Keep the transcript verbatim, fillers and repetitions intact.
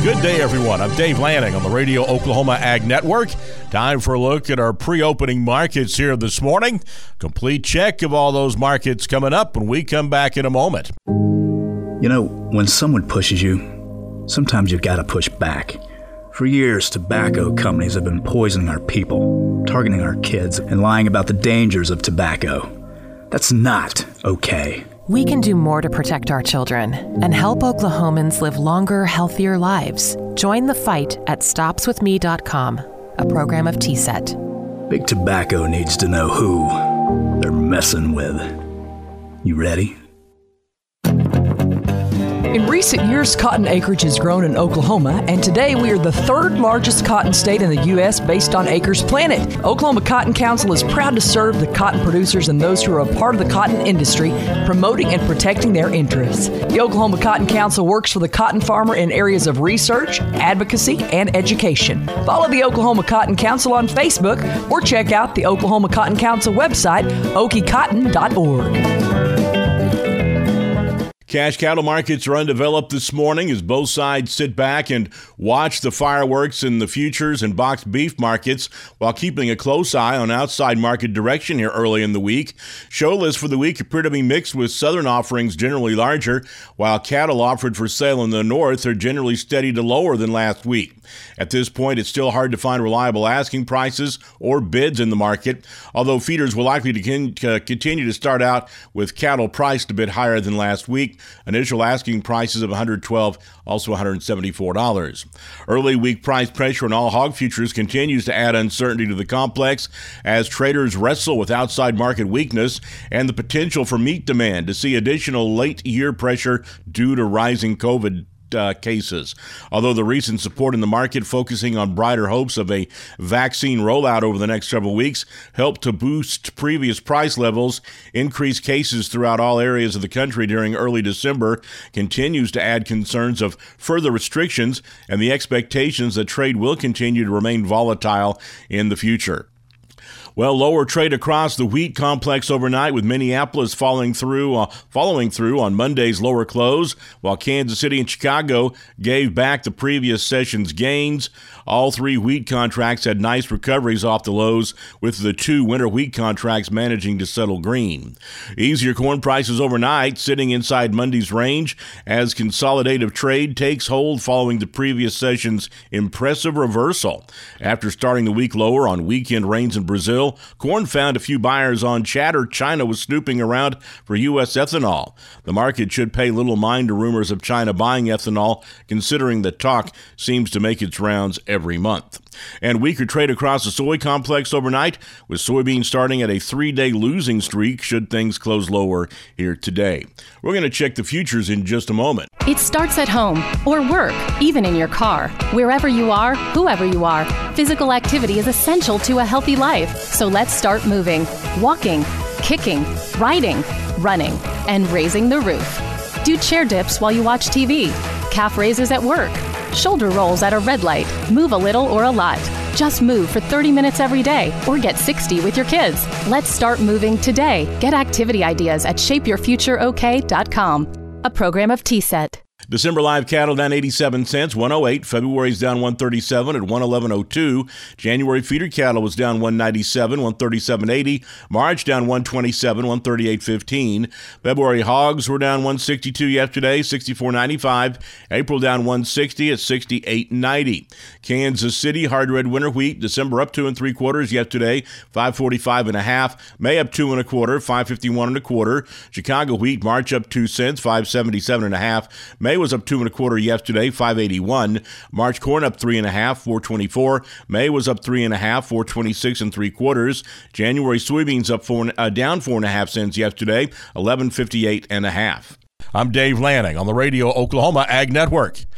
Good day, everyone. I'm Dave Lanning on the Radio Oklahoma Ag Network. Time for a look at our pre-opening markets here this morning. Complete check of all those markets coming up when we come back in a moment. You know, when someone pushes you, sometimes you've got to push back. For years, tobacco companies have been poisoning our people, targeting our kids, and lying about the dangers of tobacco. That's not okay. We can do more to protect our children and help Oklahomans live longer, healthier lives. Join the fight at stops with me dot com, a program of T S E T. Big Tobacco needs to know who they're messing with. You ready? In recent years, cotton acreage has grown in Oklahoma, and today we are the third largest cotton state in the U S based on acres planted. Oklahoma Cotton Council is proud to serve the cotton producers and those who are a part of the cotton industry, promoting and protecting their interests. The Oklahoma Cotton Council works for the cotton farmer in areas of research, advocacy, and education. Follow the Oklahoma Cotton Council on Facebook or check out the Oklahoma Cotton Council website, okie cotton dot org. Cash cattle markets are undeveloped this morning as both sides sit back and watch the fireworks in the futures and boxed beef markets while keeping a close eye on outside market direction here early in the week. Show lists for the week appear to be mixed, with southern offerings generally larger, while cattle offered for sale in the north are generally steady to lower than last week. At this point, it's still hard to find reliable asking prices or bids in the market, although feeders will likely to continue to start out with cattle priced a bit higher than last week. Initial asking prices of one hundred twelve dollars, also one hundred seventy-four dollars. Early week price pressure on all hog futures continues to add uncertainty to the complex as traders wrestle with outside market weakness and the potential for meat demand to see additional late year pressure due to rising COVID Uh, cases. Although the recent support in the market, focusing on brighter hopes of a vaccine rollout over the next several weeks, helped to boost previous price levels, increased cases throughout all areas of the country during early December continues to add concerns of further restrictions and the expectations that trade will continue to remain volatile in the future. Well, lower trade across the wheat complex overnight, with Minneapolis following through, uh, following through on Monday's lower close, while Kansas City and Chicago gave back the previous session's gains. All three wheat contracts had nice recoveries off the lows, with the two winter wheat contracts managing to settle green. Easier corn prices overnight, sitting inside Monday's range as consolidative trade takes hold following the previous session's impressive reversal. After starting the week lower on weekend rains in Brazil, corn found a few buyers on chatter China was snooping around for U S ethanol. The market should pay little mind to rumors of China buying ethanol, considering that talk seems to make its rounds every month. And weaker trade across the soy complex overnight, with soybeans starting at a three-day losing streak should things close lower here today. We're going to check the futures in just a moment. It starts at home or work, even in your car. Wherever you are, whoever you are, physical activity is essential to a healthy life. So let's start moving, walking, kicking, riding, running, and raising the roof. Do chair dips while you watch T V, calf raises at work, shoulder rolls at a red light. Move a little or a lot. Just move for thirty minutes every day, or get sixty with your kids. Let's start moving today. Get activity ideas at shape your future o k dot com, a program of T S E T. December live cattle down eighty-seven cents, one oh eight. February's down one thirty-seven at one eleven oh two. January feeder cattle was down one ninety-seven, one thirty-seven eighty. March down one twenty-seven, one thirty-eight fifteen. February hogs were down one sixty-two yesterday, sixty-four ninety-five. April down one sixty at sixty-eight ninety. Kansas City hard red winter wheat, December up two and three quarters yesterday, five forty-five and a half. May up two and a quarter, five fifty-one and a quarter. Chicago wheat, March up two cents, five seventy-seven and a half. May was up two and a quarter yesterday, five eighty-one. March corn up three and a half, four twenty-four. May was up three and a half, four twenty-six and three quarters. January soybeans up four, uh, down four and a half cents yesterday, eleven fifty-eight and a half. I'm Dave Lanning on the Radio Oklahoma Ag Network.